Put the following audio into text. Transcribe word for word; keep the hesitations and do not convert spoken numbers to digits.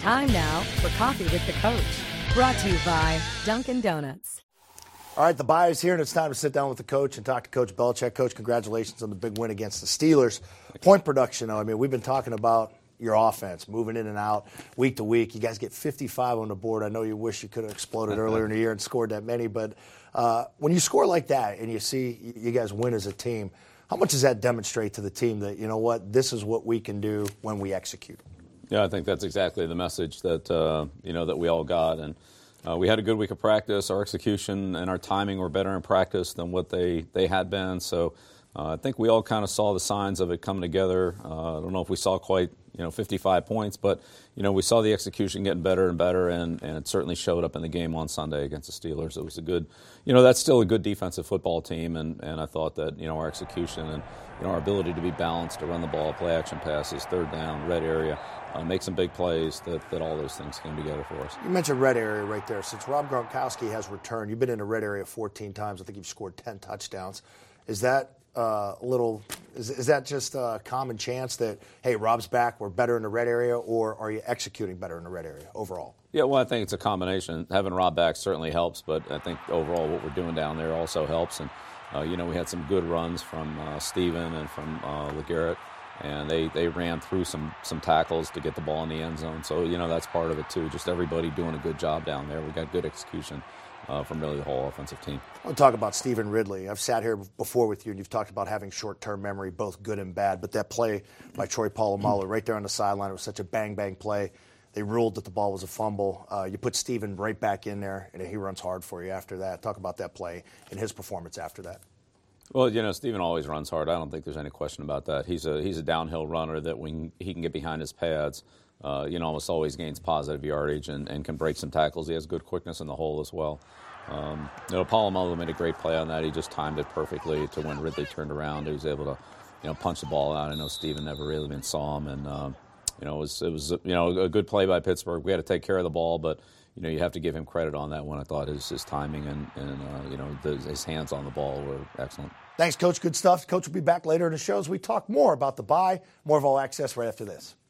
Time now for Coffee with the Coach. Brought to you by Dunkin' Donuts. All right, the bye is here, and it's time to sit down with the coach and talk to Coach Belichick. Coach, congratulations on the big win against the Steelers. Point production, though, I mean, we've been talking about your offense, moving in and out week to week. You guys get fifty-five on the board. I know you wish you could have exploded earlier in the year and scored that many, but uh, when you score like that and you see you guys win as a team, how much does that demonstrate to the team that, you know what, this is what we can do when we execute? Yeah, I think that's exactly the message that uh, you know that we all got, and uh, we had a good week of practice. Our execution and our timing were better in practice than what they, they had been. So uh, I think we all kind of saw the signs of it coming together. Uh, I don't know if we saw quite you know fifty-five points, but you know we saw the execution getting better and better, and, and it certainly showed up in the game on Sunday against the Steelers. It was a good, you know, that's still a good defensive football team, and, and I thought that you know our execution and you know our ability to be balanced, to run the ball, play action passes, third down, red area. Uh, make some big plays, that, that all those things came together for us. You mentioned red area right there. Since Rob Gronkowski has returned, you've been in the red area fourteen times. I think you've scored ten touchdowns. Is that uh, a little? Is, is that just a common chance that, hey, Rob's back, we're better in the red area, or are you executing better in the red area overall? Yeah, well, I think it's a combination. Having Rob back certainly helps, but I think overall what we're doing down there also helps. And uh, you know, we had some good runs from uh, Steven and from uh, LeGarrette. And they, they ran through some, some tackles to get the ball in the end zone. So, you know, that's part of it, too. Just everybody doing a good job down there. We got good execution uh, from really the whole offensive team. I want to talk about Stephen Ridley. I've sat here before with you, and you've talked about having short-term memory, both good and bad. But that play by Troy Polamalu right there on the sideline, it was such a bang-bang play. They ruled that the ball was a fumble. Uh, you put Stephen right back in there, and he runs hard for you after that. Talk about that play and his performance after that. Well, you know, Stephen always runs hard. I don't think there's any question about that. He's a he's a downhill runner that when he can get behind his pads, uh, you know, almost always gains positive yardage and, and can break some tackles. He has good quickness in the hole as well. Um, you know, Polamalu made a great play on that. He just timed it perfectly to when Ridley turned around. He was able to, you know, punch the ball out. I know Stephen never really even saw him, and um, you know, it was it was you know a good play by Pittsburgh. We had to take care of the ball, but you know, you have to give him credit on that one. I thought his his timing and and uh, you know the, his hands on the ball were excellent. Thanks, Coach. Good stuff. Coach will be back later in the show as we talk more about the bye. More of All Access right after this.